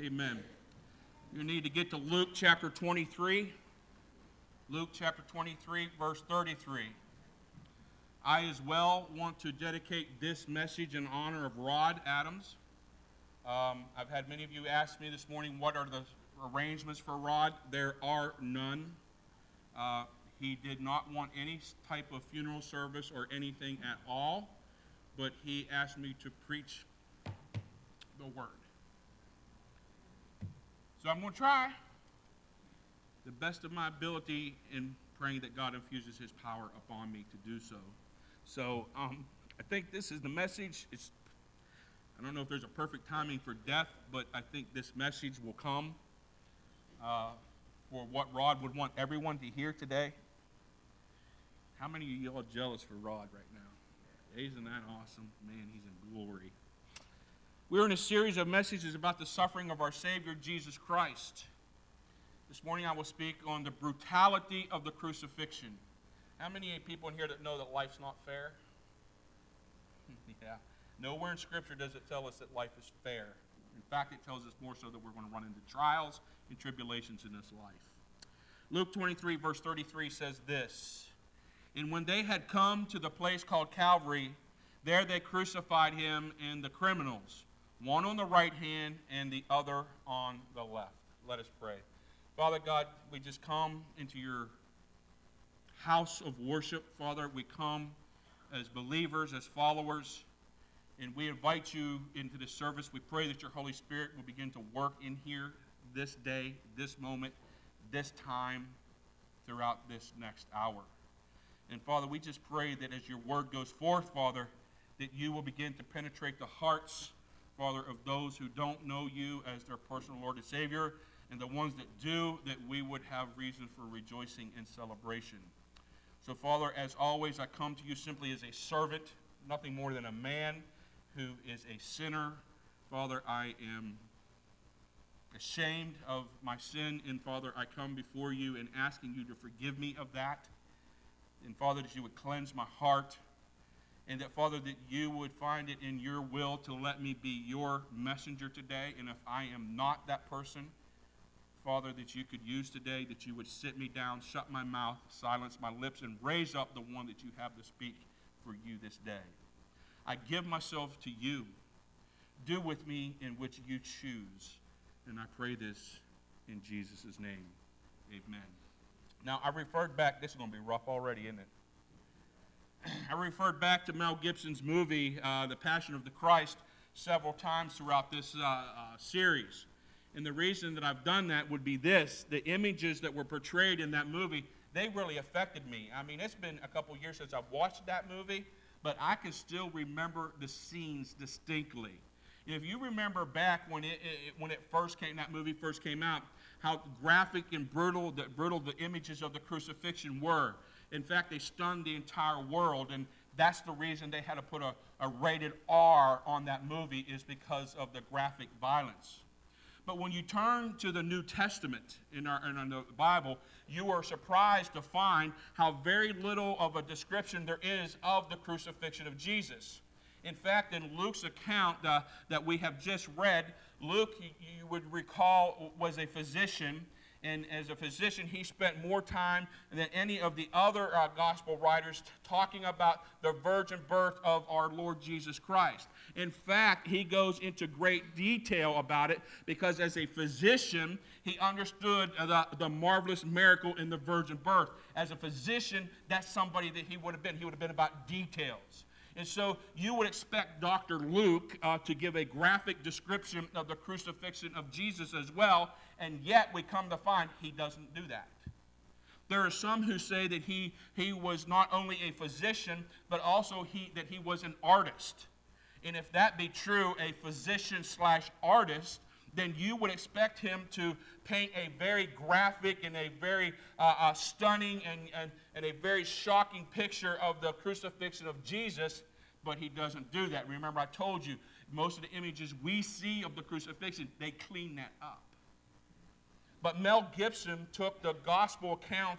Amen. You need to get to Luke chapter 23. Luke chapter 23, verse 33. I as well want to dedicate this message in honor of Rod Adams. I've had many of you ask me this morning, what are the arrangements for Rod? There are none. He did not want any type of funeral service or anything at all, but he asked me to preach the word. So I'm going to try the best of my ability in praying that God infuses his power upon me to do so. So I think this is the message. I don't know if there's a perfect timing for death, but I think this message will come for what Rod would want everyone to hear today. How many of y'all are jealous for Rod right now? Isn't that awesome? Man, he's in glory. We're in a series of messages about the suffering of our Savior, Jesus Christ. This morning I will speak on the brutality of the crucifixion. How many people in here that know that life's not fair? Yeah. Nowhere in Scripture does it tell us that life is fair. In fact, it tells us more so that we're going to run into trials and tribulations in this life. Luke 23, verse 33 says this, "And when they had come to the place called Calvary, there they crucified him and the criminals, one on the right hand and the other on the left." Let us pray. Father God, we just come into your house of worship. Father, we come as believers, as followers, and we invite you into this service. We pray that your Holy Spirit will begin to work in here this day, this moment, this time, throughout this next hour. And Father, we just pray that as your word goes forth, Father, that you will begin to penetrate the hearts, Father, of those who don't know you as their personal Lord and Savior, and the ones that do, that we would have reason for rejoicing and celebration. So, Father, as always, I come to you simply as a servant, nothing more than a man who is a sinner. Father, I am ashamed of my sin, and Father, I come before you and asking you to forgive me of that. And Father, that you would cleanse my heart, and that, Father, that you would find it in your will to let me be your messenger today. And if I am not that person, Father, that you could use today, that you would sit me down, shut my mouth, silence my lips, and raise up the one that you have to speak for you this day. I give myself to you. Do with me in which you choose. And I pray this in Jesus' name. Amen. Now, I referred back, this is going to be rough already, isn't it? I referred back to Mel Gibson's movie, The Passion of the Christ, several times throughout this series. And the reason that I've done that would be this: the images that were portrayed in that movie, they really affected me. I mean, it's been a couple years since I've watched that movie, but I can still remember the scenes distinctly. If you remember back when that movie first came out, how graphic and brutal the images of the crucifixion were. In fact, they stunned the entire world, and that's the reason they had to put a rated R on that movie, is because of the graphic violence. But when you turn to the New Testament in the Bible, you are surprised to find how very little of a description there is of the crucifixion of Jesus. In fact, in Luke's account that we have just read, Luke, you would recall, was a physician. And as a physician, he spent more time than any of the other gospel writers talking about the virgin birth of our Lord Jesus Christ. In fact, he goes into great detail about it because as a physician, he understood the marvelous miracle in the virgin birth. As a physician, that's somebody that he would have been. He would have been about details. And so you would expect Dr. Luke to give a graphic description of the crucifixion of Jesus as well, and yet we come to find he doesn't do that. There are some who say that he was not only a physician, but also that he was an artist. And if that be true, a physician/artist, then you would expect him to paint a very graphic and a very stunning and a very shocking picture of the crucifixion of Jesus, but he doesn't do that. Remember, I told you, most of the images we see of the crucifixion, they clean that up. But Mel Gibson took the gospel accounts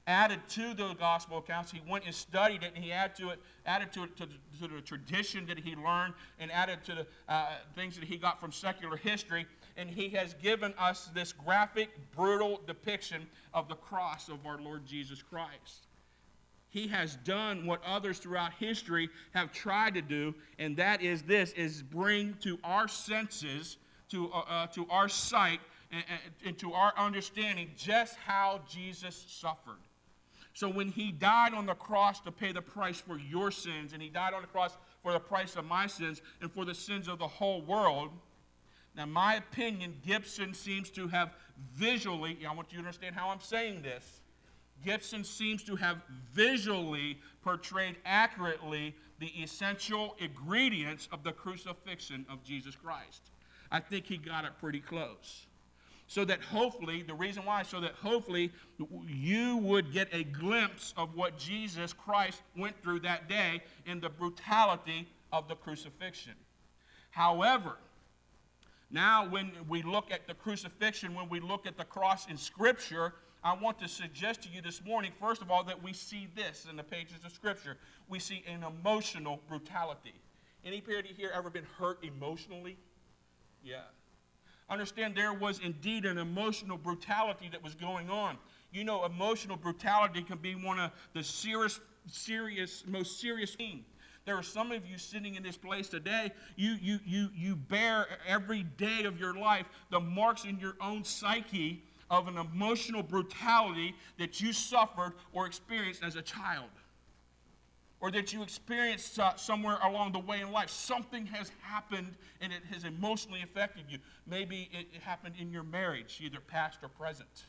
added to the gospel accounts. He went and studied it, and he added to it to the tradition that he learned, and added to the things that he got from secular history. And he has given us this graphic, brutal depiction of the cross of our Lord Jesus Christ. He has done what others throughout history have tried to do, and that is this, is bring to our senses, to our sight, and to our understanding just how Jesus suffered. So when he died on the cross to pay the price for your sins, and he died on the cross for the price of my sins and for the sins of the whole world, now in my opinion, Gibson seems to have visually, I want you to understand how I'm saying this, Gibson seems to have visually portrayed accurately the essential ingredients of the crucifixion of Jesus Christ. I think he got it pretty close. So that hopefully, the reason why, so that hopefully you would get a glimpse of what Jesus Christ went through that day in the brutality of the crucifixion. However, now when we look at the crucifixion, when we look at the cross in Scripture, I want to suggest to you this morning, first of all, that we see this in the pages of Scripture. We see an emotional brutality. Anybody here ever been hurt emotionally? Yeah. Understand there was indeed an emotional brutality that was going on. You know, emotional brutality can be one of the most serious things. There are some of you sitting in this place today, you bear every day of your life the marks in your own psyche of an emotional brutality that you suffered or experienced as a child, or that you experienced somewhere along the way in life. Something has happened and it has emotionally affected you. Maybe it happened in your marriage, either past or present.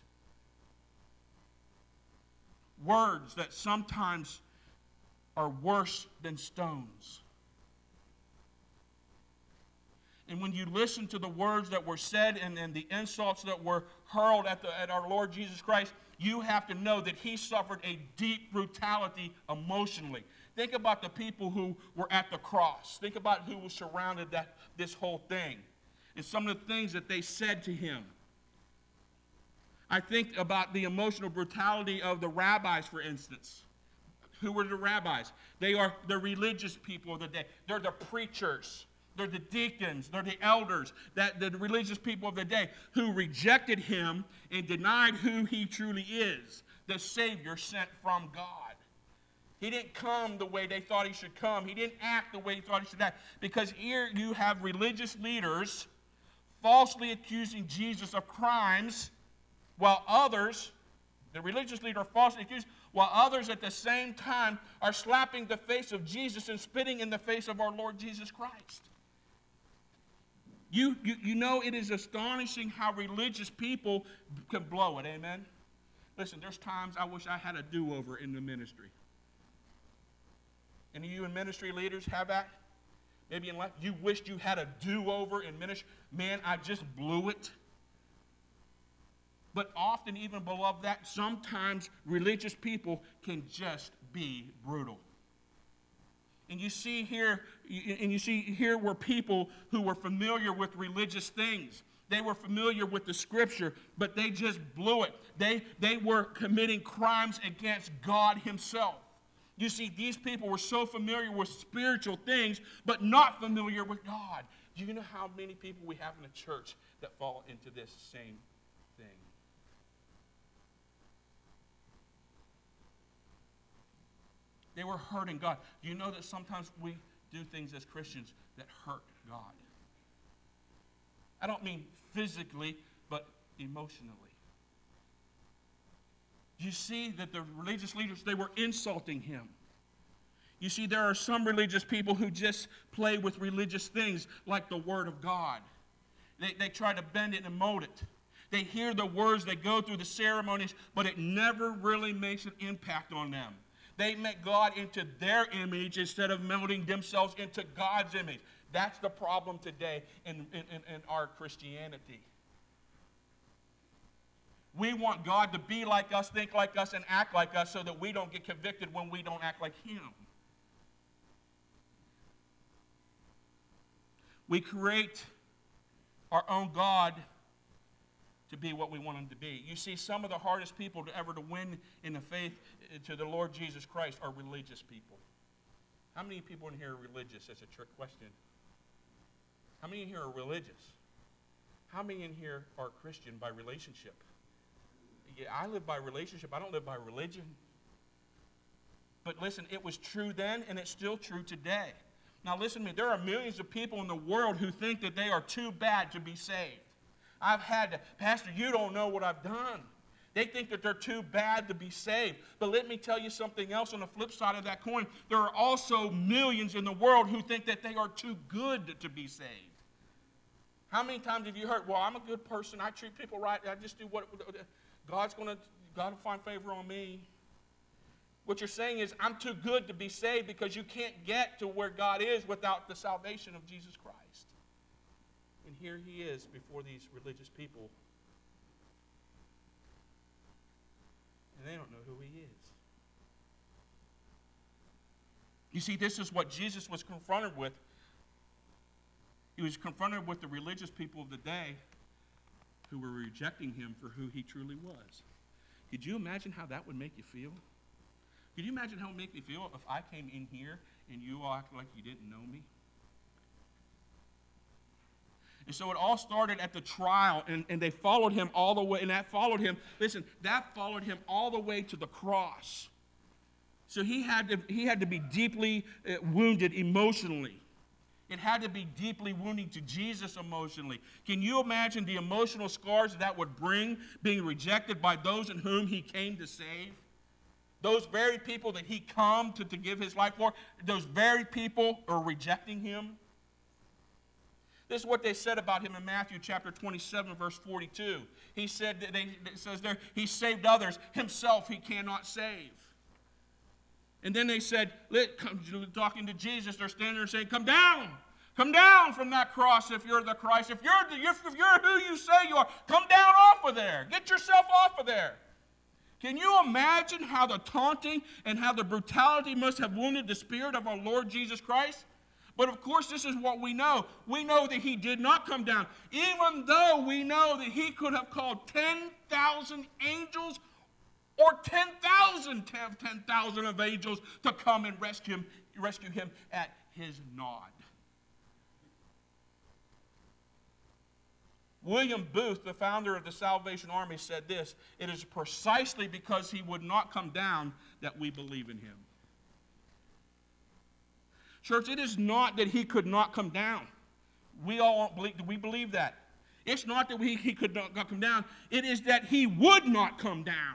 Words that sometimes are worse than stones. And when you listen to the words that were said and the insults that were hurled at our Lord Jesus Christ, you have to know that he suffered a deep brutality emotionally. Think about the people who were at the cross. Think about who was surrounded this whole thing and some of the things that they said to him. I think about the emotional brutality of the rabbis, for instance. Who were the rabbis? They are the religious people of the day. They're the preachers. They're the deacons. They're the elders. The religious people of the day who rejected him and denied who he truly is, the Savior sent from God. He didn't come the way they thought he should come. He didn't act the way he thought he should act. Because here you have religious leaders falsely accusing Jesus of crimes, while others, the religious leader, are falsely accused, while others at the same time are slapping the face of Jesus and spitting in the face of our Lord Jesus Christ. You know, it is astonishing how religious people can blow it, amen? Listen, there's times I wish I had a do-over in the ministry. Any of you in ministry leaders have that? Maybe in life, you wished you had a do-over in ministry. Man, I just blew it. But often, even below that, sometimes religious people can just be brutal. And you see here were people who were familiar with religious things. They were familiar with the Scripture, but they just blew it. They were committing crimes against God himself. You see, these people were so familiar with spiritual things, but not familiar with God. Do you know how many people we have in the church that fall into this same thing? They were hurting God. Do you know that sometimes we do things as Christians that hurt God? I don't mean physically, but emotionally. You see that the religious leaders, they were insulting him. You see, there are some religious people who just play with religious things like the Word of God. They try to bend it and mold it. They hear the words, they go through the ceremonies, but it never really makes an impact on them. They make God into their image instead of melding themselves into God's image. That's the problem today in our Christianity. We want God to be like us, think like us, and act like us so that we don't get convicted when we don't act like him. We create our own God to be what we want them to be. You see, some of the hardest people to win in the faith to the Lord Jesus Christ are religious people. How many people in here are religious? That's a trick question. How many in here are religious? How many in here are Christian by relationship? Yeah, I live by relationship. I don't live by religion. But listen, it was true then, and it's still true today. Now listen to me. There are millions of people in the world who think that they are too bad to be saved. I've had to, Pastor, you don't know what I've done. They think that they're too bad to be saved. But let me tell you something else on the flip side of that coin. There are also millions in the world who think that they are too good to be saved. How many times have you heard, well, I'm a good person. I treat people right. I just do what God will find favor on me. What you're saying is, I'm too good to be saved because you can't get to where God is without the salvation of Jesus Christ. And here he is before these religious people. And they don't know who he is. You see, this is what Jesus was confronted with. He was confronted with the religious people of the day who were rejecting him for who he truly was. Could you imagine how that would make you feel? Could you imagine how it would make me feel if I came in here and you all acted like you didn't know me? And so it all started at the trial, and they followed him all the way, and that followed him all the way to the cross. So he had to be deeply wounded emotionally. It had to be deeply wounding to Jesus emotionally. Can you imagine the emotional scars that would bring being rejected by those in whom he came to save? Those very people that he come to give his life for, those very people are rejecting him. This is what they said about him in Matthew chapter 27, verse 42. He said, it says there, he saved others. Himself he cannot save. And then they said, talking to Jesus, they're standing there saying, come down from that cross if you're the Christ. If you're who you say you are, come down off of there. Get yourself off of there. Can you imagine how the taunting and how the brutality must have wounded the spirit of our Lord Jesus Christ? But of course, this is what we know. We know that he did not come down, even though we know that he could have called 10,000 angels or 10,000 of angels to come and rescue him at his nod. William Booth, the founder of the Salvation Army, said this: it is precisely because he would not come down that we believe in him. Church, it is not that he could not come down. We believe that. It's not that he could not come down. It is that he would not come down.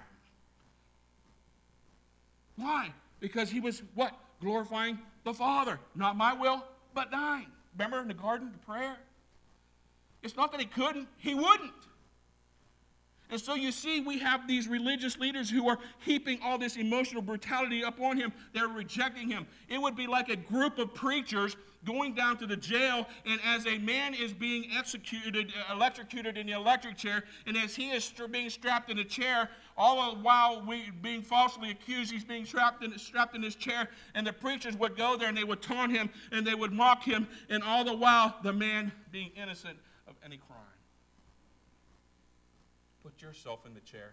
Why? Because he was what? Glorifying the Father. Not my will, but thine. Remember in the garden, the prayer? It's not that he couldn't, he wouldn't. And so you see, we have these religious leaders who are heaping all this emotional brutality upon him. They're rejecting him. It would be like a group of preachers going down to the jail, and as a man is being electrocuted in the electric chair, and as he is being strapped in a chair, all the while being falsely accused, he's being strapped in his chair, and the preachers would go there and they would taunt him and they would mock him, and all the while the man being innocent of any crime. Put yourself in the chair.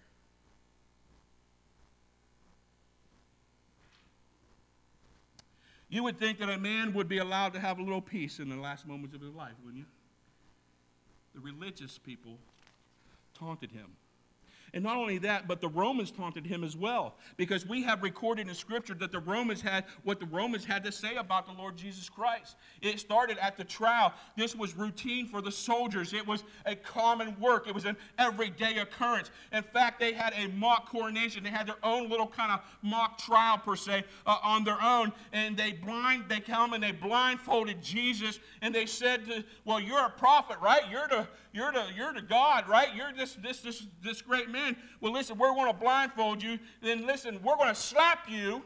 You would think that a man would be allowed to have a little peace in the last moments of his life, wouldn't you? The religious people taunted him. And not only that, but the Romans taunted him as well, because we have recorded in Scripture that the Romans had to say about the Lord Jesus Christ. It started at the trial. This was routine for the soldiers. It was a common work. It was an everyday occurrence. In fact, they had a mock coronation. They had their own little kind of mock trial, per se, on their own. And they come and they blindfolded Jesus, and they said, well, you're a prophet, right? You're the God, right? You're this great man. Well, listen, we're going to blindfold you. Then listen, we're going to slap you.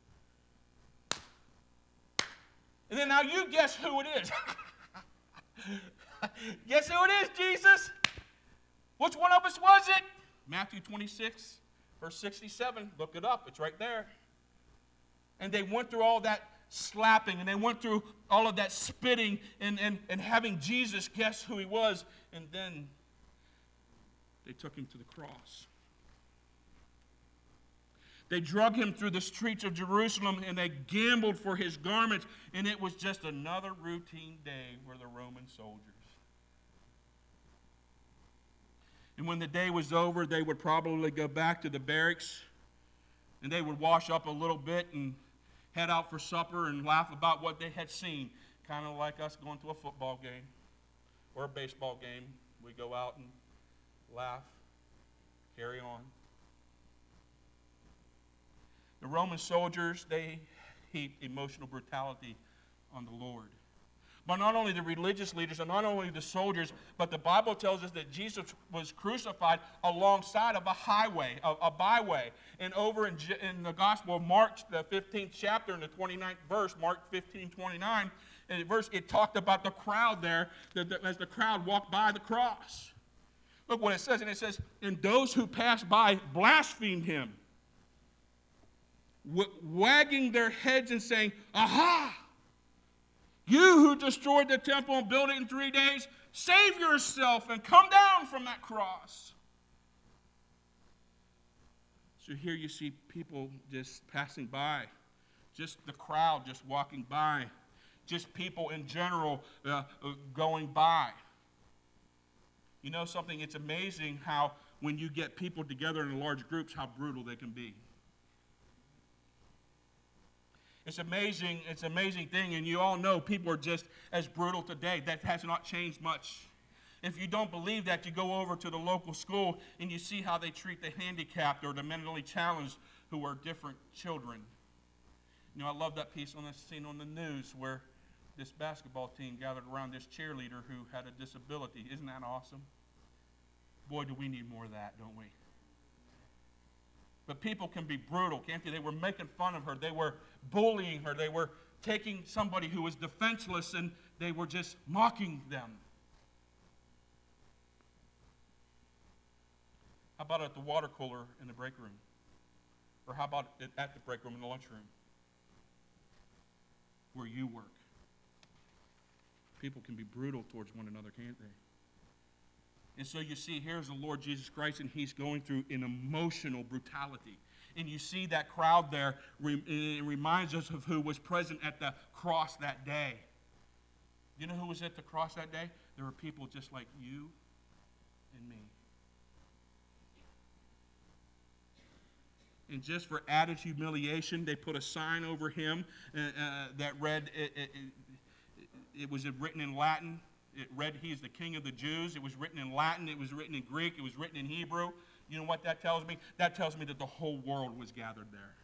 And then now you guess who it is. Guess who it is, Jesus? Which one of us was it? Matthew 26, verse 67. Look it up. It's right there. And they went through all that slapping, and they went through all of that spitting and having Jesus guess who he was. And then They took him to the cross. They drug him through the streets of Jerusalem, and they gambled for his garments, and it was just another routine day for the Roman soldiers. And when the day was over, they would probably go back to the barracks, and they would wash up a little bit and head out for supper and laugh about what they had seen, kind of like us going to a football game or a baseball game. We go out and laugh, carry on. The Roman soldiers, they heaped emotional brutality on the Lord. But not only the religious leaders and not only the soldiers, but the Bible tells us that Jesus was crucified alongside of a highway, a byway. And over in the Gospel of Mark, the 15th chapter, in the 29th verse, Mark 15:29, it talked about the crowd there, as the crowd walked by the cross. Look what it says, and it says, "And those who passed by blasphemed him, wagging their heads and saying, 'Aha! You who destroyed the temple and built it in 3 days, save yourself and come down from that cross.'" So here you see people just passing by, just the crowd just walking by, just people in general going by. You know something? It's amazing how when you get people together in large groups, how brutal they can be. It's an amazing thing, and you all know people are just as brutal today. That has not changed much. If you don't believe that, you go over to the local school and you see how they treat the handicapped or the mentally challenged who are different children. You know, I love that piece on the scene on the news where this basketball team gathered around this cheerleader who had a disability. Isn't that awesome? Boy, do we need more of that, don't we? But people can be brutal, can't they? They were making fun of her. They were bullying her. They were taking somebody who was defenseless and they were just mocking them. How about at the water cooler in the break room? Or how about at the break room in the lunchroom? Where you work. People can be brutal towards one another, can't they? And so you see, here's the Lord Jesus Christ, and he's going through an emotional brutality. And you see that crowd there, it reminds us of who was present at the cross that day. You know who was at the cross that day? There were people just like you and me. And just for added humiliation, they put a sign over him that read, it was written in Latin. It read, "He is the King of the Jews." It was written in Latin. It was written in Greek. It was written in Hebrew. You know what that tells me? That tells me that the whole world was gathered there.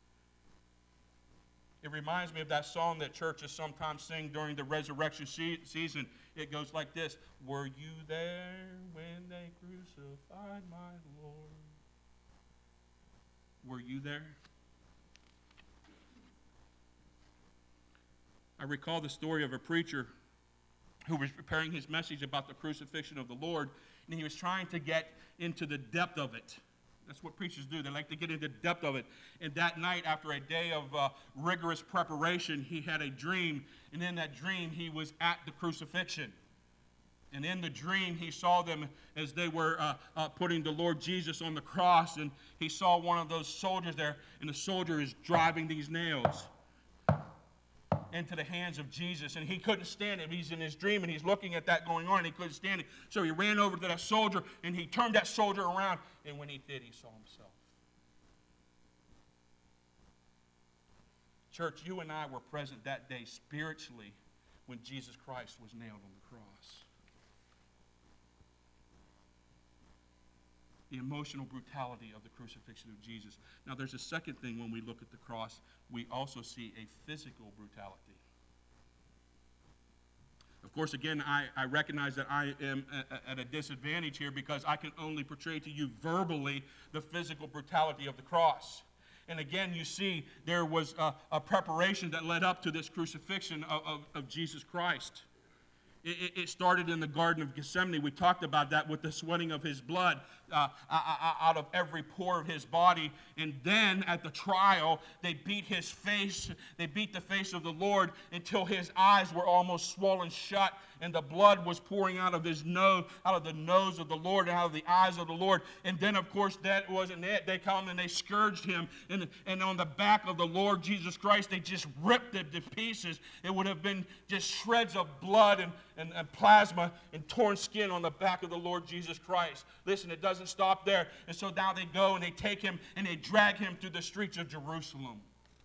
It reminds me of that song that churches sometimes sing during the resurrection season. It goes like this: "Were you there when they crucified my Lord?" Were you there? I recall the story of a preacher who was preparing his message about the crucifixion of the Lord, and he was trying to get into the depth of it. That's what preachers do. They like to get into the depth of it. And that night, after a day of rigorous preparation, he had a dream, and in that dream, he was at the crucifixion. And in the dream, he saw them as they were putting the Lord Jesus on the cross, and he saw one of those soldiers there, and the soldier is driving these nails into the hands of Jesus, and he couldn't stand it. He's in his dream, and he's looking at that going on, and he couldn't stand it. So he ran over to that soldier, and he turned that soldier around, and when he did, he saw himself. Church, you and I were present that day spiritually when Jesus Christ was nailed on the cross. The emotional brutality of the crucifixion of Jesus. Now, there's a second thing when we look at the cross. We also see a physical brutality. Of course, again, I recognize that I am at a disadvantage here because I can only portray to you verbally the physical brutality of the cross. And again, you see there was a preparation that led up to this crucifixion of Jesus Christ. It started in the Garden of Gethsemane. We talked about that with the sweating of his blood out of every pore of his body. And then at the trial, they beat his face. They beat the face of the Lord until his eyes were almost swollen shut. and the blood was pouring out of his nose, out of the nose of the Lord, and out of the eyes of the Lord. And then, of course, that wasn't it. They come and they scourged him, and on the back of the Lord Jesus Christ, they just ripped it to pieces. It would have been just shreds of blood and plasma and torn skin on the back of the Lord Jesus Christ. Listen, it doesn't stop there. And so now they go and they take him and they drag him through the streets of Jerusalem,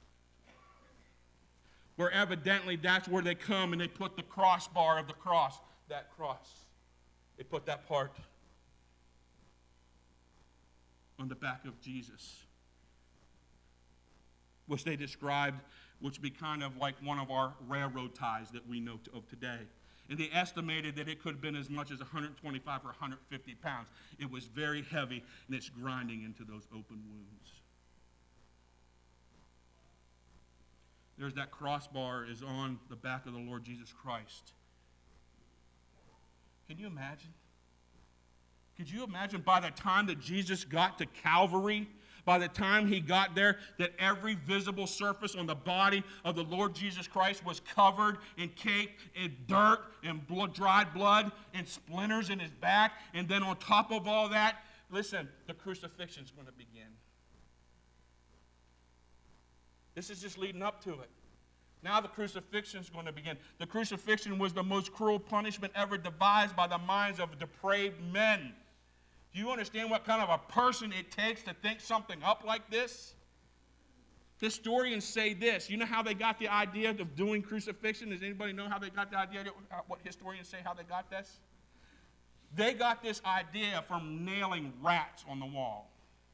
where evidently that's where they come and they put the crossbar of the cross, that cross. They put that part on the back of Jesus, which they described, which would be kind of like one of our railroad ties that we know of today. And they estimated that it could have been as much as 125 or 150 pounds. It was very heavy, and it's grinding into those open wounds. There's that crossbar is on the back of the Lord Jesus Christ. Can you imagine? Could you imagine by the time that Jesus got to Calvary, by the time he got there, that every visible surface on the body of the Lord Jesus Christ was covered and caked in dirt and dried blood and splinters in his back? And then on top of all that, listen, the crucifixion is going to begin. This is just leading up to it. Now the crucifixion is going to begin. The crucifixion was the most cruel punishment ever devised by the minds of depraved men. Do you understand what kind of a person it takes to think something up like this? Historians say this. You know how they got the idea of doing crucifixion? Does anybody know how they got the idea? What historians say how they got this? They got this idea from nailing rats on the wall.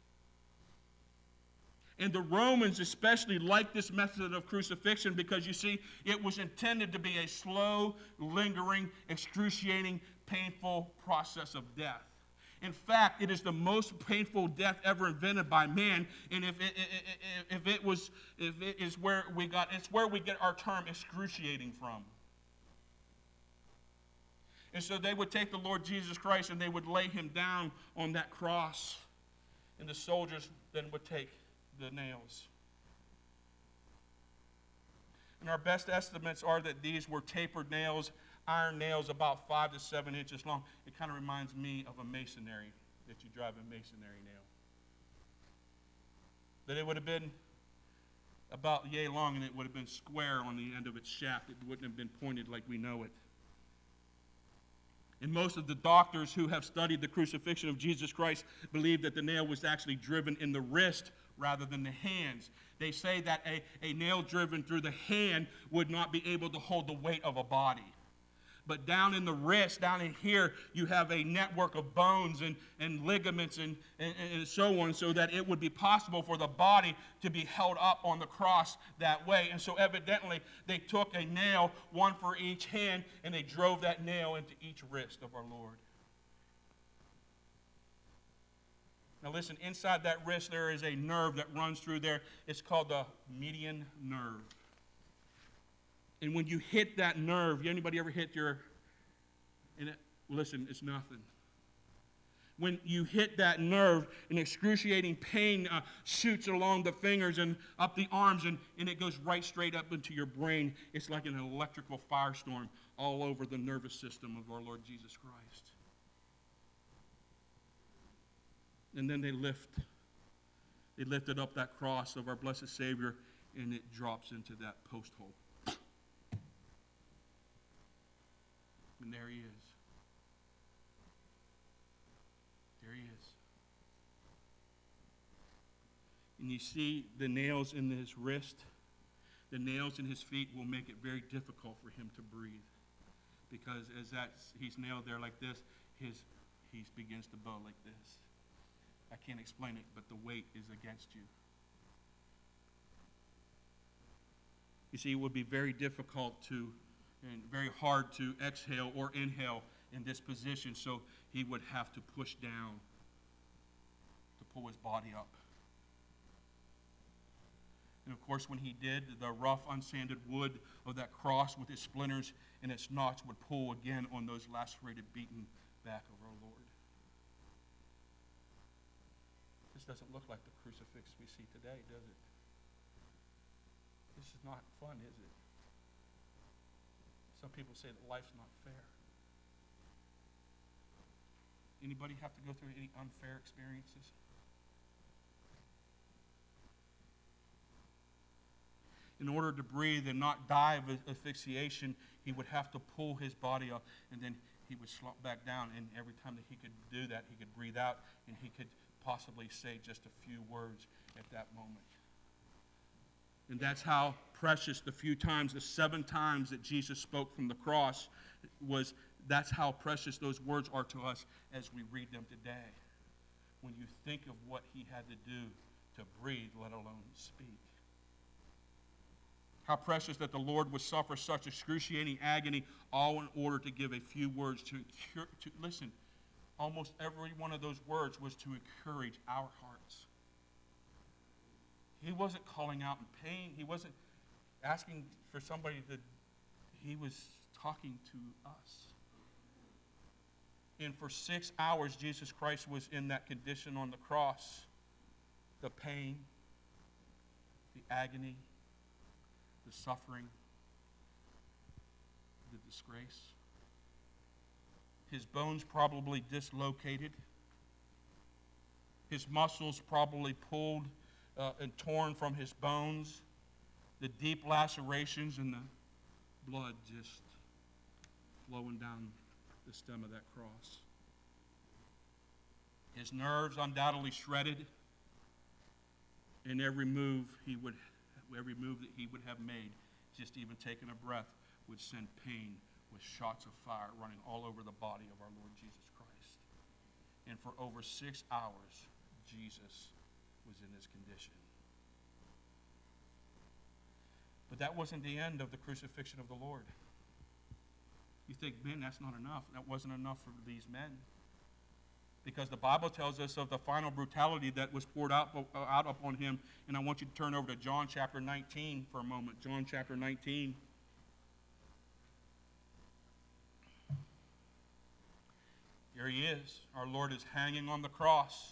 And the Romans especially liked this method of crucifixion because, you see, it was intended to be a slow, lingering, excruciating, painful process of death. In fact, it is the most painful death ever invented by man, and it's where we get our term excruciating from. And so they would take the Lord Jesus Christ and they would lay him down on that cross, and the soldiers then would take the nails. And our best estimates are that these were tapered nails, iron nails about 5 to 7 inches long. It kind of reminds me of a masonry, that you drive a masonry nail. That it would have been about yay long, and it would have been square on the end of its shaft. It wouldn't have been pointed like we know it. And most of the doctors who have studied the crucifixion of Jesus Christ believe that the nail was actually driven in the wrist rather than the hands. They say that a nail driven through the hand would not be able to hold the weight of a body. But down in the wrist, down in here, you have a network of bones and ligaments and so on, so that it would be possible for the body to be held up on the cross that way. And so evidently, they took a nail, one for each hand, and they drove that nail into each wrist of our Lord. Now listen, inside that wrist there is a nerve that runs through there. It's called the median nerve. And when you hit that nerve, anybody ever hit listen, it's nothing. When you hit that nerve, an excruciating pain shoots along the fingers and up the arms, and it goes right straight up into your brain. It's like an electrical firestorm all over the nervous system of our Lord Jesus Christ. And then they lifted up that cross of our blessed Savior, and it drops into that post hole. And there he is. There he is. And you see the nails in his wrist, the nails in his feet will make it very difficult for him to breathe. Because as he's nailed there like this, he begins to bow like this. I can't explain it, but the weight is against you. You see, it would be very difficult and very hard to exhale or inhale in this position, so he would have to push down to pull his body up. And of course, when he did, the rough, unsanded wood of that cross with its splinters and its knots would pull again on those lacerated, beaten back of our Lord. This doesn't look like the crucifix we see today, does it? This is not fun, is it? some people say that life's not fair. Anybody have to go through any unfair experiences? In order to breathe and not die of asphyxiation, he would have to pull his body up, and then he would slump back down. And every time that he could do that, he could breathe out, and he could possibly say just a few words at that moment. And that's how precious the 7 times that Jesus spoke from the cross was. That's how precious those words are to us as we read them today. When you think of what he had to do to breathe, let alone speak. How precious that the Lord would suffer such excruciating agony, all in order to give a few words to listen, almost every one of those words was to encourage our hearts. He wasn't calling out in pain. He wasn't asking for somebody to, he was talking to us. And for 6 hours, Jesus Christ was in that condition on the cross. The pain, the agony, the suffering, the disgrace. His bones probably dislocated. His muscles probably pulled and torn from his bones. The deep lacerations and the blood just flowing down the stem of that cross. His nerves undoubtedly shredded, and every move that he would have made, just even taking a breath, would send pain with shots of fire running all over the body of our Lord Jesus Christ. And for over 6 hours, Jesus was in this condition. But that wasn't the end of the crucifixion of the Lord. You think, man, that's not enough. That wasn't enough for these men. Because the Bible tells us of the final brutality that was poured out upon him. And I want you to turn over to John chapter 19 for a moment. John chapter 19. Here he is. Our Lord is hanging on the cross.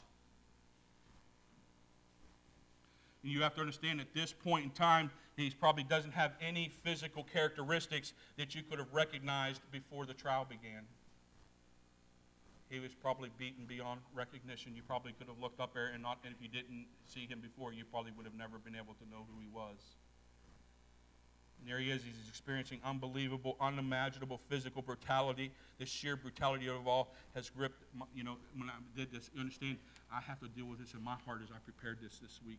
And you have to understand at this point in time, he probably doesn't have any physical characteristics that you could have recognized before the trial began. He was probably beaten beyond recognition. You probably could have looked up there and if you didn't see him before, you probably would have never been able to know who he was. And there he is. He's experiencing unbelievable, unimaginable physical brutality. The sheer brutality of it all has gripped, when I did this, you understand, I have to deal with this in my heart as I prepared this week.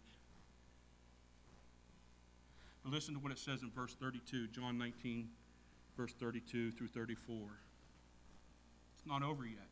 But listen to what it says in verse 32, John 19, verse 32 through 34. It's not over yet.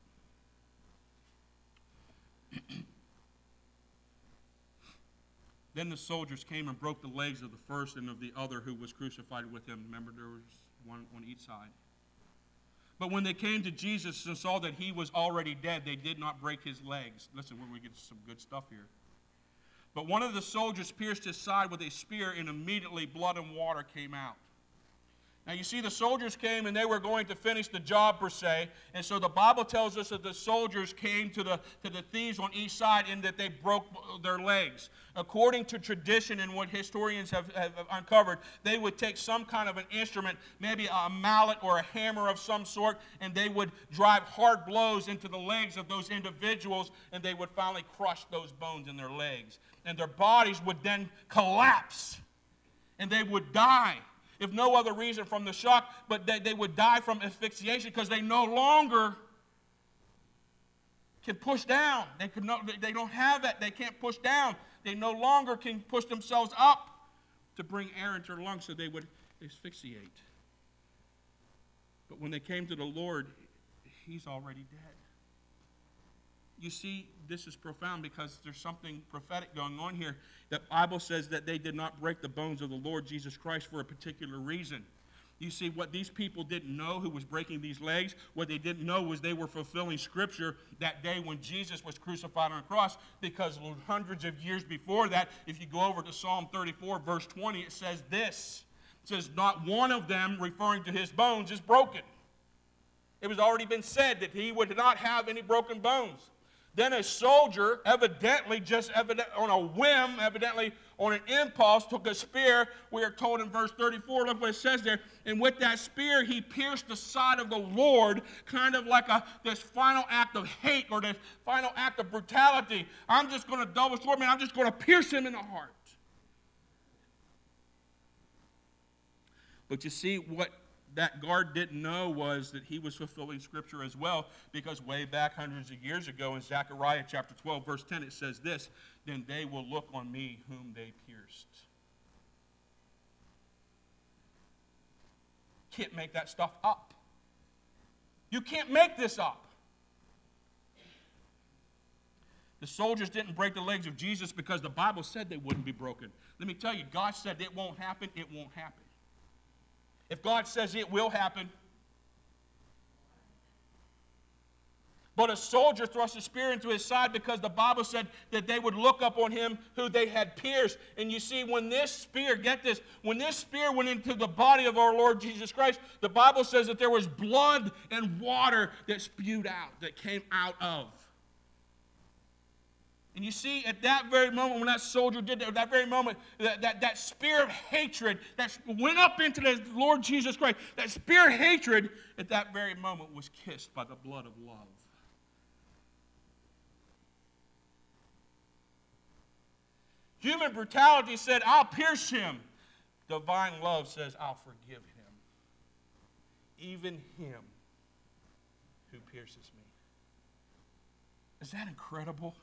Then the soldiers came and broke the legs of the first and of the other who was crucified with him. Remember, there was one on each side. But when they came to Jesus and saw that he was already dead, they did not break his legs. Listen, we're going to get some good stuff here. But one of the soldiers pierced his side with a spear, and immediately blood and water came out. Now you see, the soldiers came and they were going to finish the job per se, and so the Bible tells us that the soldiers came to the thieves on each side and that they broke their legs. According to tradition and what historians have uncovered, they would take some kind of an instrument, maybe a mallet or a hammer of some sort, and they would drive hard blows into the legs of those individuals, and they would finally crush those bones in their legs. And their bodies would then collapse, and they would die. If no other reason from the shock, but they would die from asphyxiation because they no longer can push down. They don't have that. They can't push down. They no longer can push themselves up to bring air into their lungs, so they would asphyxiate. But when they came to the Lord, he's already dead. You see, this is profound because there's something prophetic going on here. The Bible says that they did not break the bones of the Lord Jesus Christ for a particular reason. You see, what these people didn't know who was breaking these legs, what they didn't know was they were fulfilling Scripture that day when Jesus was crucified on a cross, because hundreds of years before that, if you go over to Psalm 34, verse 20, it says this. It says, not one of them, referring to his bones, is broken. It was already been said that he would not have any broken bones. Then a soldier, on a whim, on an impulse, took a spear. We are told in verse 34, look what it says there. And with that spear, he pierced the side of the Lord, kind of like this final act of hate or this final act of brutality. I'm just going to double sword, man. I'm just going to pierce him in the heart. But you see, what that guard didn't know was that he was fulfilling Scripture as well, because way back hundreds of years ago in Zechariah chapter 12, verse 10, it says this, then they will look on me whom they pierced. Can't make that stuff up. You can't make this up. The soldiers didn't break the legs of Jesus because the Bible said they wouldn't be broken. Let me tell you, God said it won't happen, it won't happen. If God says it will happen. But a soldier thrust a spear into his side because the Bible said that they would look up on him who they had pierced. And you see, when this spear, get this, when this spear went into the body of our Lord Jesus Christ, the Bible says that there was blood and water that spewed out, that came out of. And you see, at that very moment when that soldier did that, at that very moment, that spear of hatred that went up into the Lord Jesus Christ, that spear of hatred at that very moment was kissed by the blood of love. Human brutality said, I'll pierce him. Divine love says, I'll forgive him. Even him who pierces me. Is that incredible?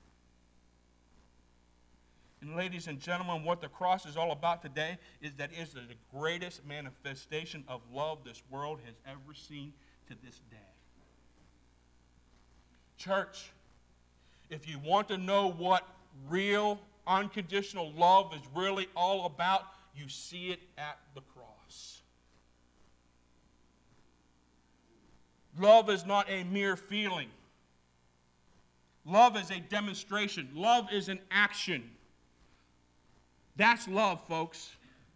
And ladies and gentlemen, what the cross is all about today is that it is the greatest manifestation of love this world has ever seen to this day. Church, if you want to know what real, unconditional love is really all about, you see it at the cross. Love is not a mere feeling. Love is a demonstration. Love is an action. That's love, folks.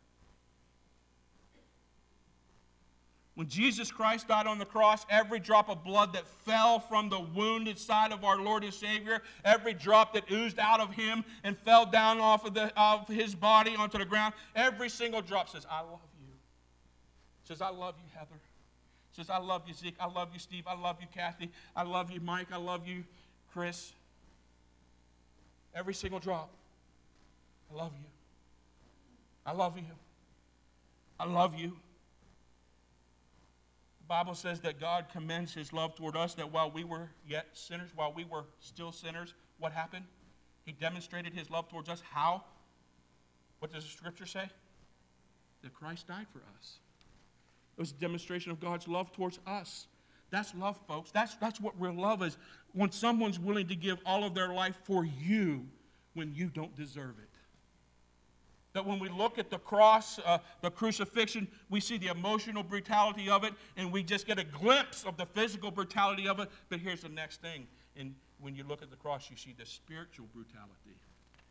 When Jesus Christ died on the cross, every drop of blood that fell from the wounded side of our Lord and Savior, every drop that oozed out of him and fell down off of his body onto the ground, every single drop says, I love you. Says, I love you, Heather. Says, I love you, Zeke. I love you, Steve. I love you, Kathy. I love you, Mike. I love you, Chris. Every single drop. I love you. I love you. I love you. The Bible says that God commends his love toward us, that while we were yet sinners, while we were still sinners, what happened? He demonstrated his love towards us. How? What does the Scripture say? That Christ died for us. It was a demonstration of God's love towards us. That's love, folks. That's what real love is. When someone's willing to give all of their life for you when you don't deserve it. That when we look at the cross, the crucifixion, we see the emotional brutality of it, and we just get a glimpse of the physical brutality of it. But here's the next thing. And when you look at the cross, you see the spiritual brutality.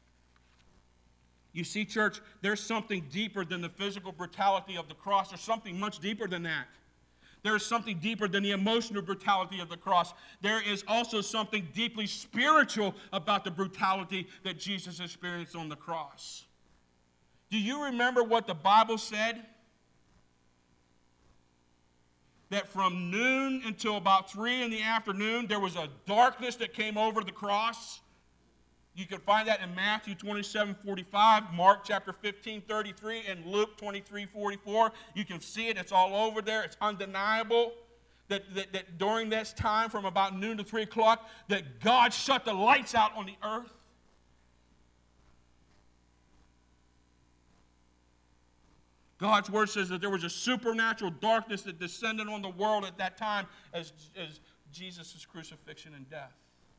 You see, church, there's something deeper than the physical brutality of the cross. There's something much deeper than that. There is something deeper than the emotional brutality of the cross. There is also something deeply spiritual about the brutality that Jesus experienced on the cross. Do you remember what the Bible said? That from noon until about 3 in the afternoon, there was a darkness that came over the cross. You can find that in Matthew 27:45, Mark chapter 15:33, and Luke 23:44. You can see it. It's all over there. It's undeniable that during this time, from about noon to 3 o'clock, that God shut the lights out on the earth. God's word says that there was a supernatural darkness that descended on the world at that time as Jesus' crucifixion and death.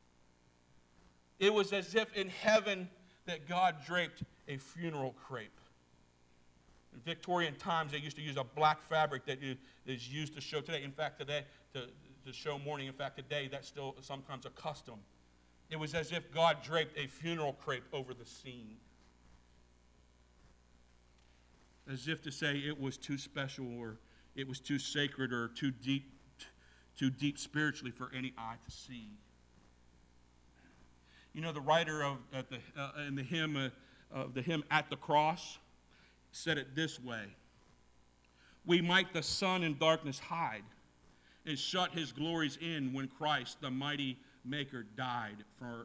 It was as if in heaven that God draped a funeral crepe. In Victorian times, they used to use a black fabric that is used to show today. In fact, today, to show mourning, in fact, today, that's still sometimes a custom. It was as if God draped a funeral crepe over the scene. As if to say it was too special or it was too sacred or too deep spiritually for any eye to see. You know, the writer in the hymn, the hymn At the Cross, said it this way: we might the sun in darkness hide and shut his glories in when Christ, the mighty Maker, died for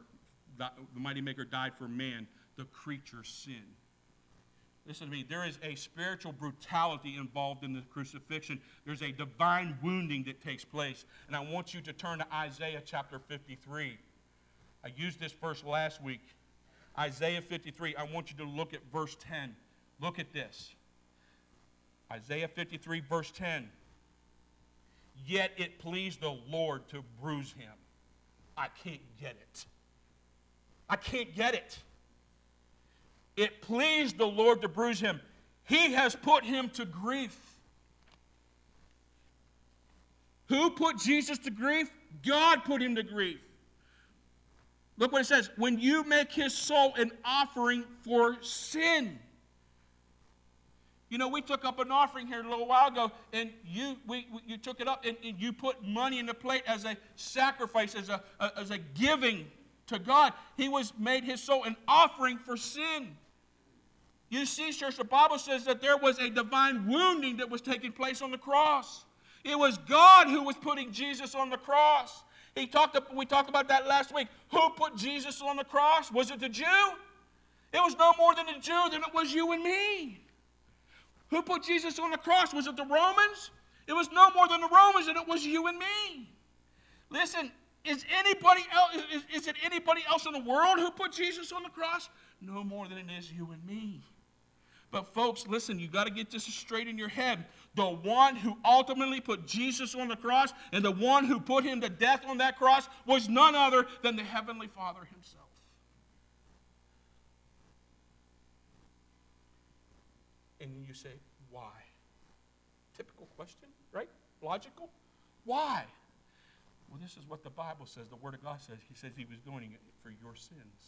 man, the creature's sin. Listen to me, there is a spiritual brutality involved in the crucifixion. There's a divine wounding that takes place. And I want you to turn to Isaiah chapter 53. I used this verse last week. Isaiah 53, I want you to look at verse 10. Look at this. Isaiah 53, verse 10. Yet it pleased the Lord to bruise him. I can't get it. I can't get it. It pleased the Lord to bruise him. He has put him to grief. Who put Jesus to grief? God put him to grief. Look what it says. When you make his soul an offering for sin. You know, we took up an offering here a little while ago, and you took it up, and you put money in the plate as a sacrifice, as a giving to God. He was made his soul an offering for sin. You see, church, the Bible says that there was a divine wounding that was taking place on the cross. It was God who was putting Jesus on the cross. We talked about that last week. Who put Jesus on the cross? Was it the Jew? It was no more than a Jew than it was you and me. Who put Jesus on the cross? Was it the Romans? It was no more than the Romans than it was you and me. Listen, is it anybody else in the world who put Jesus on the cross? No more than it is you and me. But folks, listen, you got to get this straight in your head. The one who ultimately put Jesus on the cross and the one who put him to death on that cross was none other than the Heavenly Father himself. And you say, why? Typical question, right? Logical. Why? Well, this is what the Bible says, the Word of God says. He says he was doing it for your sins.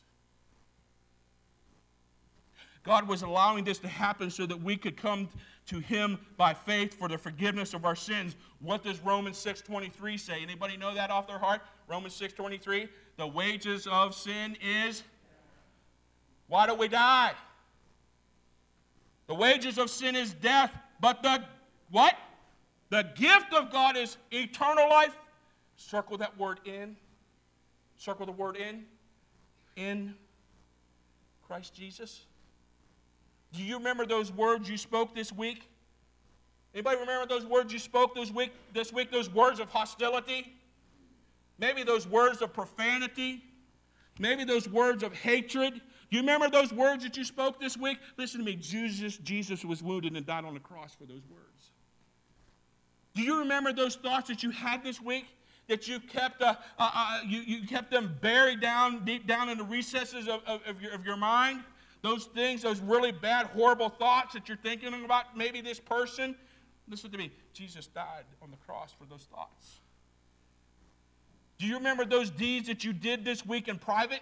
God was allowing this to happen so that we could come to him by faith for the forgiveness of our sins. What does Romans 6:23 say? Anybody know that off their heart? Romans 6:23. The wages of sin is? Why do we die? The wages of sin is death, but the what? The gift of God is eternal life. Circle that word in. Circle the word in. In Christ Jesus. Do you remember those words you spoke this week? Anybody remember those words you spoke this week? Those words of hostility? Maybe those words of profanity? Maybe those words of hatred? Do you remember those words that you spoke this week? Listen to me. Jesus was wounded and died on the cross for those words. Do you remember those thoughts that you had this week? That you kept you kept them buried down, deep down in the recesses of your mind? Those things, those really bad, horrible thoughts that you're thinking about maybe this person. Listen to me. Jesus died on the cross for those thoughts. Do you remember those deeds that you did this week in private?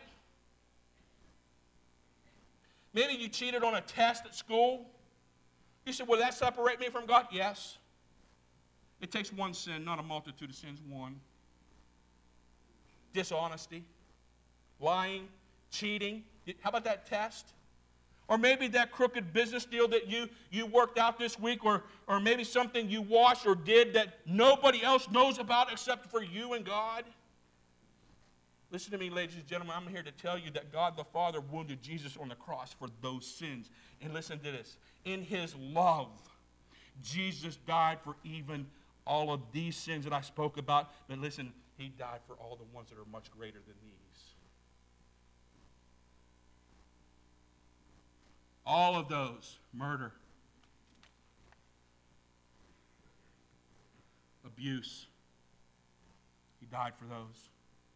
Maybe you cheated on a test at school. You said, will that separate me from God? Yes. It takes one sin, not a multitude of sins. One. Dishonesty, lying, cheating. How about that test? Or maybe that crooked business deal that you worked out this week, or maybe something you watched or did that nobody else knows about except for you and God. Listen to me, ladies and gentlemen. I'm here to tell you that God the Father wounded Jesus on the cross for those sins. And listen to this. In his love, Jesus died for even all of these sins that I spoke about. But listen, he died for all the ones that are much greater than these. All of those. Murder. Abuse. He died for those.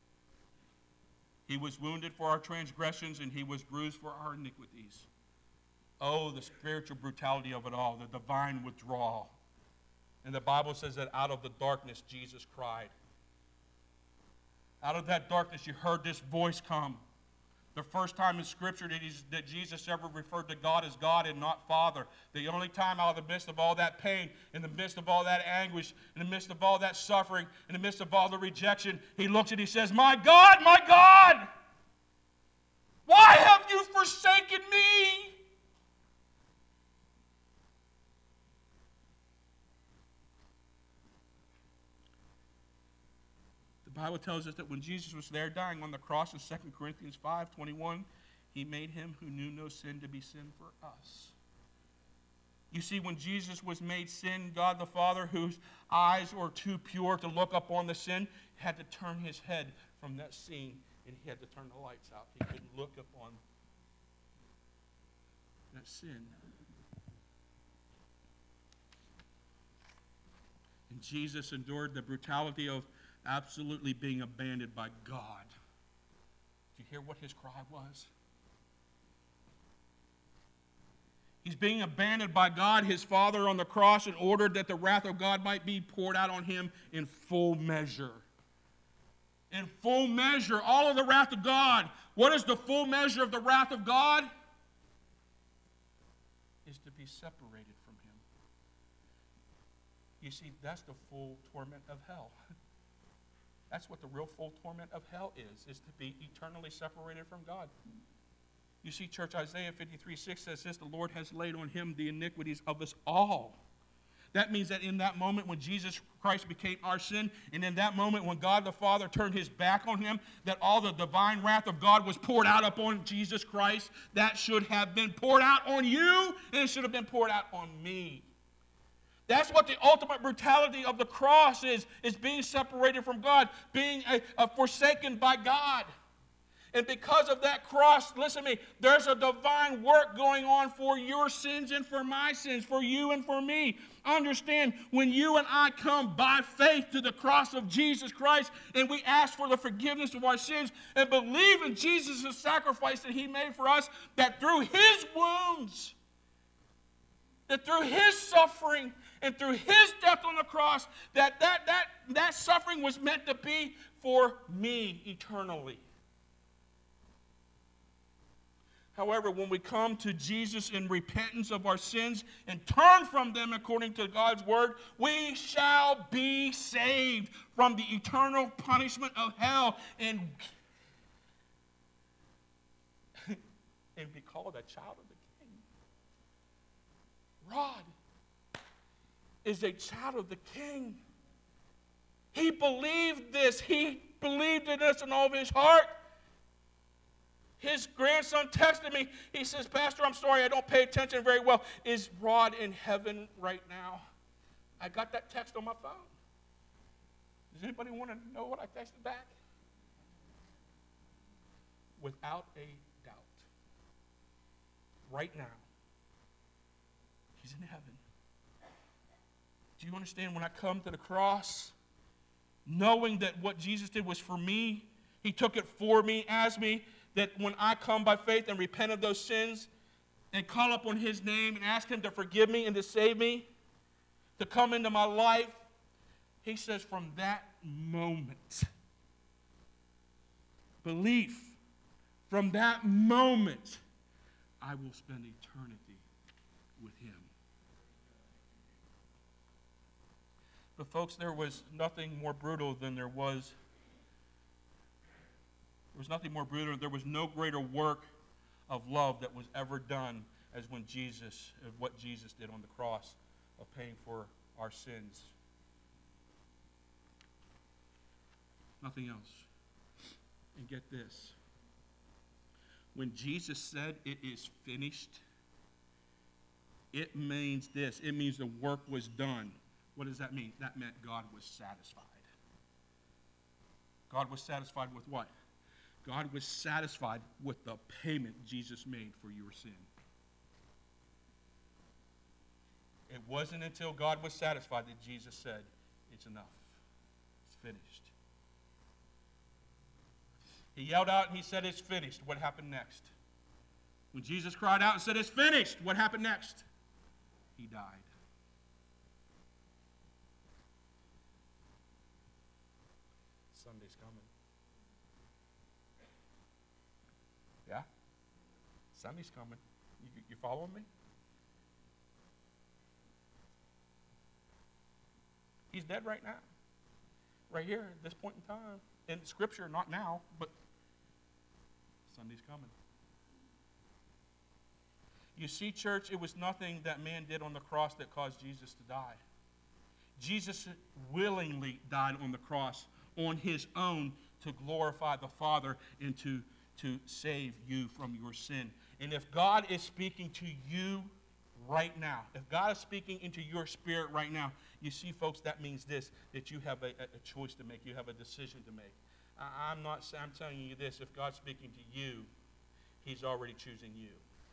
He was wounded for our transgressions, and he was bruised for our iniquities. Oh, the spiritual brutality of it all, the divine withdrawal. And the Bible says that out of the darkness, Jesus cried. Out of that darkness, you heard this voice come. The first time in Scripture that Jesus ever referred to God as God and not Father. The only time out of the midst of all that pain, in the midst of all that anguish, in the midst of all that suffering, in the midst of all the rejection, he looks and he says, my God, why have you forsaken me? The Bible tells us that when Jesus was there dying on the cross in 2 Corinthians 5:21, he made him who knew no sin to be sin for us. You see, when Jesus was made sin, God the Father, whose eyes were too pure to look upon the sin, had to turn his head from that scene, and he had to turn the lights out. He couldn't look upon that sin. And Jesus endured the brutality of absolutely being abandoned by God. Do you hear what his cry was? He's being abandoned by God, his Father, on the cross, in order that the wrath of God might be poured out on him in full measure. In full measure, all of the wrath of God. What is the full measure of the wrath of God? Is to be separated from him. You see, that's the full torment of hell. That's what the real full torment of hell is to be eternally separated from God. You see, church, Isaiah 53:6 says this, the Lord has laid on him the iniquities of us all. That means that in that moment when Jesus Christ became our sin, and in that moment when God the Father turned his back on him, that all the divine wrath of God was poured out upon Jesus Christ, that should have been poured out on you, and it should have been poured out on me. That's what the ultimate brutality of the cross is being separated from God, being forsaken by God. And because of that cross, listen to me, there's a divine work going on for your sins and for my sins, for you and for me. Understand, when you and I come by faith to the cross of Jesus Christ and we ask for the forgiveness of our sins and believe in Jesus' sacrifice that he made for us, that through his wounds, that through his suffering and through his death on the cross, that suffering was meant to be for me eternally. However, when we come to Jesus in repentance of our sins and turn from them according to God's word, we shall be saved from the eternal punishment of hell and be called a child of the King. Rod is a child of the King. He believed this. He believed in this in all of his heart. His grandson texted me. He says, Pastor, I'm sorry, I don't pay attention very well. Is Rod in heaven right now? I got that text on my phone. Does anybody want to know what I texted back? Without a doubt. Right now, he's in heaven. Do you understand, when I come to the cross, knowing that what Jesus did was for me, he took it for me, as me, that when I come by faith and repent of those sins and call upon his name and ask him to forgive me and to save me, to come into my life, he says from that moment, belief, from that moment, I will spend eternity with him. But folks, there was nothing more brutal than there was nothing more brutal. There was no greater work of love that was ever done as what Jesus did on the cross of paying for our sins. Nothing else. And get this. When Jesus said it is finished, it means this. It means the work was done. What does that mean? That meant God was satisfied. God was satisfied with what? God was satisfied with the payment Jesus made for your sin. It wasn't until God was satisfied that Jesus said, it's enough. It's finished. He yelled out and he said, it's finished. What happened next? When Jesus cried out and said, it's finished, what happened next? He died. Sunday's coming. Yeah? Sunday's coming. You following me? He's dead right now. Right here at this point in time. In Scripture, not now, but Sunday's coming. You see, church, it was nothing that man did on the cross that caused Jesus to die. Jesus willingly died on the cross on his own to glorify the Father and to save you from your sin. And if God is speaking to you right now, if God is speaking into your spirit right now, you see, folks, that means this, that you have a choice to make. You have a decision to make. I'm telling you this, if God's speaking to you, he's already choosing you.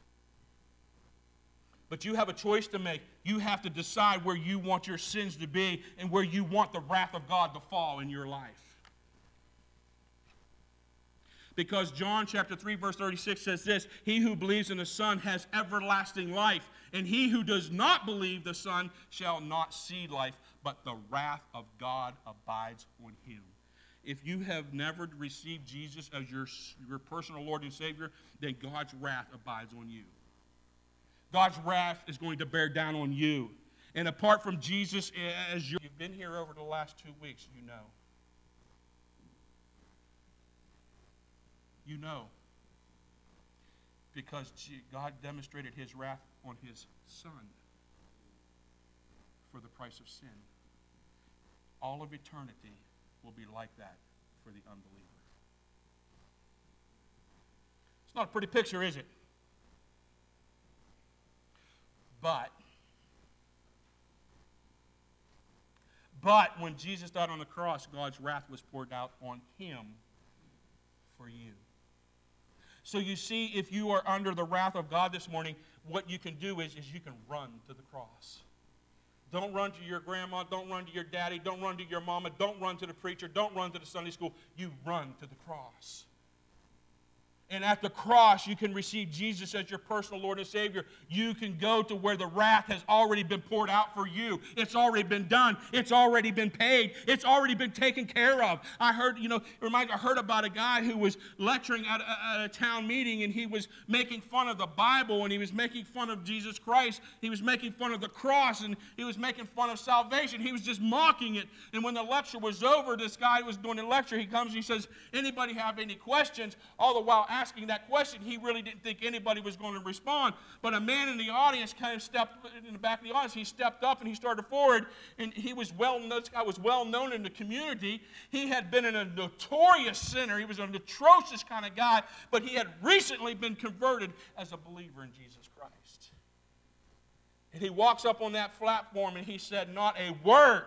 But you have a choice to make. You have to decide where you want your sins to be and where you want the wrath of God to fall in your life. Because John chapter 3, verse 36 says this, he who believes in the Son has everlasting life, and he who does not believe the Son shall not see life, but the wrath of God abides on him. If you have never received Jesus as your personal Lord and Savior, then God's wrath abides on you. God's wrath is going to bear down on you. And apart from Jesus, as you've been here over the last 2 weeks, you know. You know. Because God demonstrated his wrath on his Son for the price of sin. All of eternity will be like that for the unbeliever. It's not a pretty picture, is it? But when Jesus died on the cross, God's wrath was poured out on him for you. So you see, if you are under the wrath of God this morning, what you can do is you can run to the cross. Don't run to your grandma. Don't run to your daddy. Don't run to your mama. Don't run to the preacher. Don't run to the Sunday school. You run to the cross. And at the cross, you can receive Jesus as your personal Lord and Savior. You can go to where the wrath has already been poured out for you. It's already been done. It's already been paid. It's already been taken care of. I heard about a guy who was lecturing at a town meeting, and he was making fun of the Bible, and he was making fun of Jesus Christ. He was making fun of the cross, and he was making fun of salvation. He was just mocking it. And when the lecture was over, this guy who was doing the lecture, he comes and he says, anybody have any questions? All the while asking that question, he really didn't think anybody was going to respond. But a man in the audience kind of stepped in the back of the audience. He stepped up and he started forward, and this guy was well known in the community. He had been a notorious sinner. He was an atrocious kind of guy, but he had recently been converted as a believer in Jesus Christ. And he walks up on that platform and he said not a word.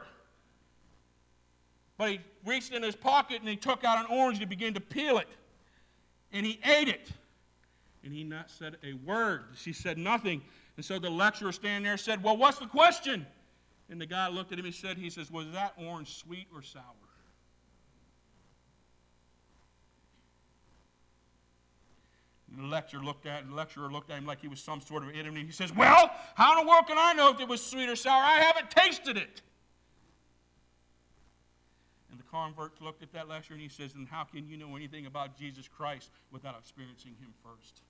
But he reached in his pocket and he took out an orange and he began to peel it. And he ate it. And he not said a word. She said nothing. And so the lecturer standing there said, well, what's the question? And the guy looked at him, he says, was that orange sweet or sour? And the lecturer looked at him like he was some sort of idiot. And he says, well, how in the world can I know if it was sweet or sour? I haven't tasted it. And the convert looked at that lecturer and he says, and how can you know anything about Jesus Christ without experiencing him first?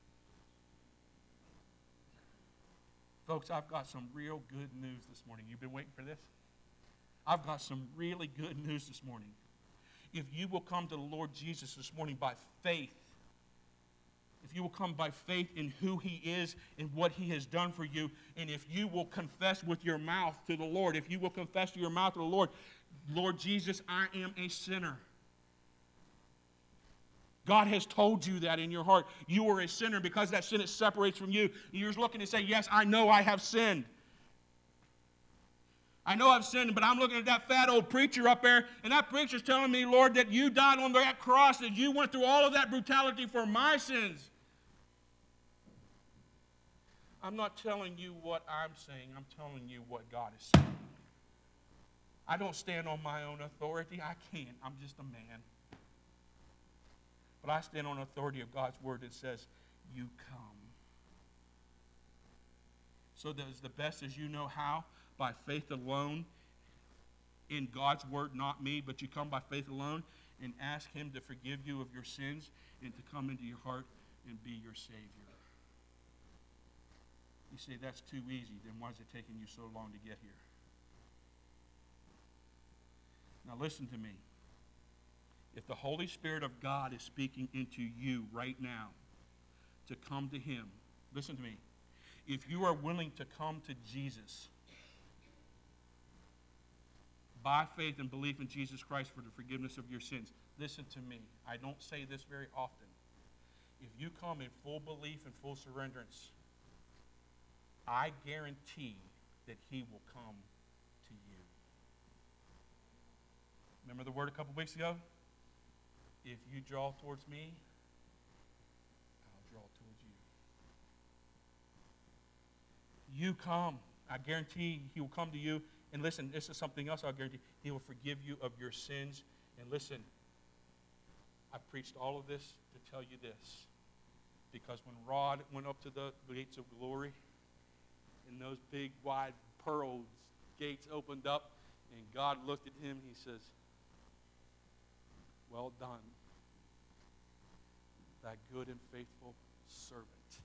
Folks, I've got some real good news this morning. You've been waiting for this? I've got some really good news this morning. If you will come to the Lord Jesus this morning by faith, if you will come by faith in who he is and what he has done for you, and if you will confess with your mouth to the Lord, if you will confess to your mouth to the Lord, Lord Jesus, I am a sinner. God has told you that in your heart. You are a sinner because that sin separates from you. You're looking to say, yes, I know I have sinned. I know I've sinned, but I'm looking at that fat old preacher up there, and that preacher's telling me, Lord, that you died on that cross, that you went through all of that brutality for my sins. I'm not telling you what I'm saying. I'm telling you what God is saying. I don't stand on my own authority. I can't. I'm just a man. But I stand on the authority of God's word that says, you come. So that is the best as you know how, by faith alone, in God's word, not me, but you come by faith alone and ask him to forgive you of your sins and to come into your heart and be your Savior. You say, that's too easy. Then why is it taking you so long to get here? Now listen to me. If the Holy Spirit of God is speaking into you right now to come to him, listen to me. If you are willing to come to Jesus by faith and belief in Jesus Christ for the forgiveness of your sins, listen to me. I don't say this very often. If you come in full belief and full surrenderance, I guarantee that he will come to you. Remember the word a couple weeks ago? If you draw towards me, I'll draw towards you. You come. I guarantee he will come to you. And listen, this is something else I'll guarantee. He will forgive you of your sins. And listen, I preached all of this to tell you this. Because when Rod went up to the gates of glory, and those big, wide, pearl gates opened up, and God looked at him, he says, well done, thy good and faithful servant.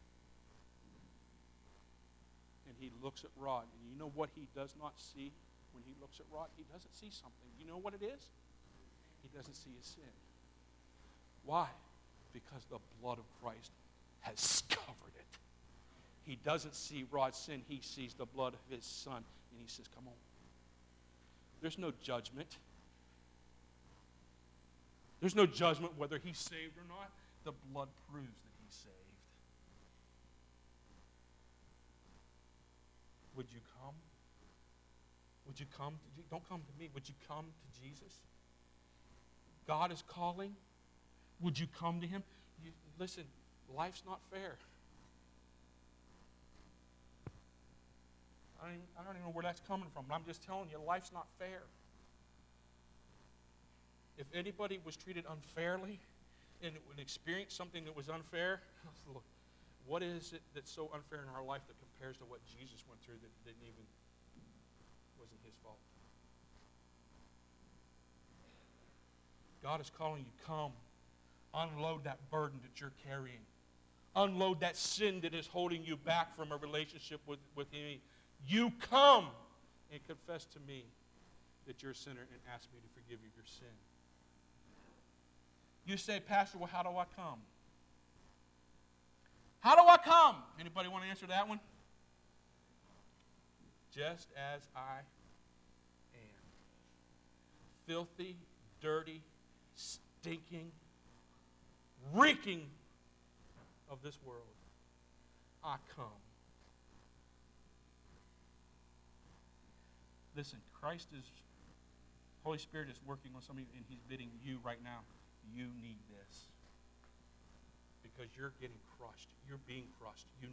And he looks at Rod, and you know what he does not see when he looks at Rod? He doesn't see something. You know what it is? He doesn't see his sin. Why? Because the blood of Christ has covered it. He doesn't see Rod's sin. He sees the blood of his son. And he says, come on. There's no judgment. There's no judgment whether he's saved or not. The blood proves that he's saved. Would you come? Would you come? Don't come to me. Would you come to Jesus? God is calling. Would you come to him? Listen, life's not fair. I don't even know where that's coming from, but I'm just telling you, life's not fair. If anybody was treated unfairly and would experience something that was unfair, look, what is it that's so unfair in our life that compares to what Jesus went through that didn't even, wasn't his fault? God is calling you, come. Unload that burden that you're carrying. Unload that sin that is holding you back from a relationship with him. You come and confess to me that you're a sinner and ask me to forgive you your sin. You say, Pastor, well, how do I come? How do I come? Anybody want to answer that one? Just as I am. Filthy, dirty, stinking, reeking of this world. I come. Listen, Holy Spirit is working on somebody, and he's bidding you right now, you need this. Because you're getting crushed. You're being crushed. You